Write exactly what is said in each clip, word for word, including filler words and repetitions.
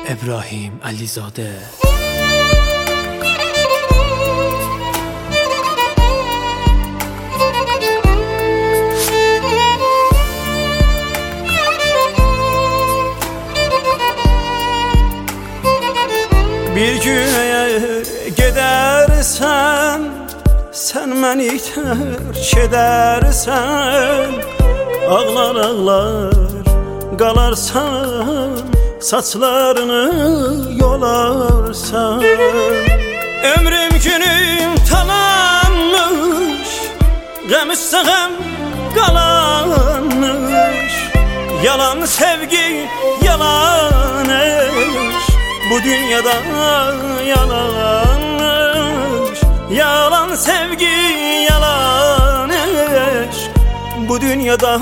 İbrahim Əlizade. Bir gün eğer gidersen, sen beni terk edersen, ağlar ağlar qalarsan, saçlarını yolarsan. Ömrüm günüm talanmış, gəm üstə gəm qalanmış. Yalan sevgi, yalan eş, bu dünyada yalanmış. Yalan sevgi, yalan eş, bu dünyada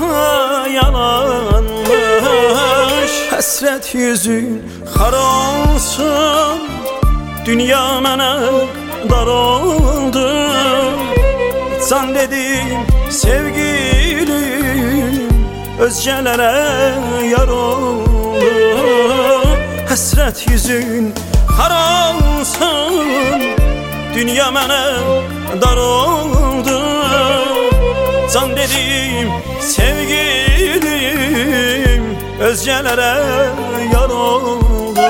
yalanmış. Həsrət yüzün xar olsun, dünya mənə dar oldu. Can dedim sevgilim, özgələrə yar oldu. Həsrət yüzün xar olsun, dünya mənə dar oldu. Can dedim sevgilim, özgələrə yar oldu.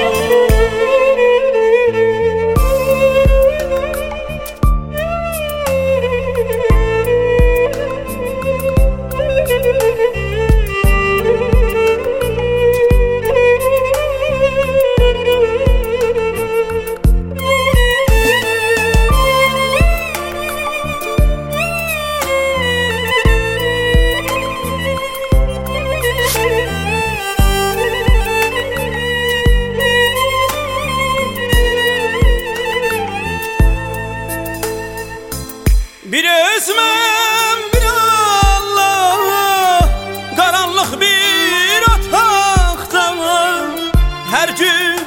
Bir özmem bir Allah, karanlık bir otaqda, her gün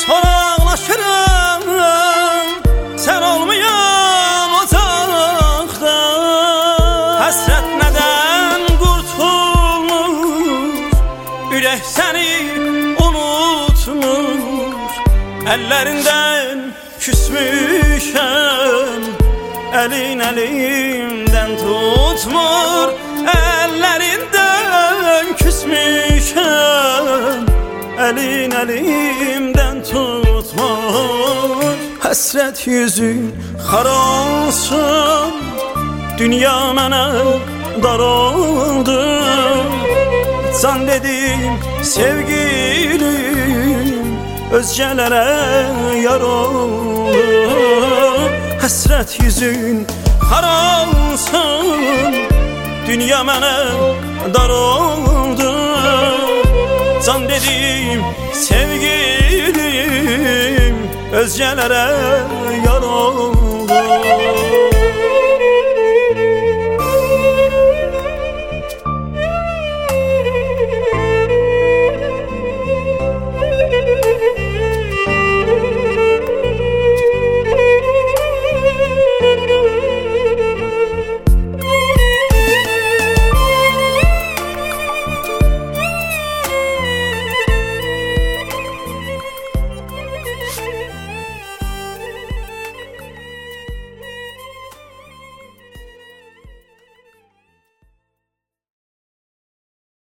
soraqlaşıram, sen olmayan ocaqda. Həsrət nədən qurtulmur, ürək səni unutmur. Əllərindən küsmüşəm, elin elimden tutmur. Ellerinden küsmüşüm, elin elimden tutmur. Həsrət yüzün xar olsun, dünya mənə dar oldu. Can dedim sevgilim, özgələrə yar oldu. Həsrət yüzün xar olsun, dünya mənə dar oldu. Can dedim sevgilim, özgələrə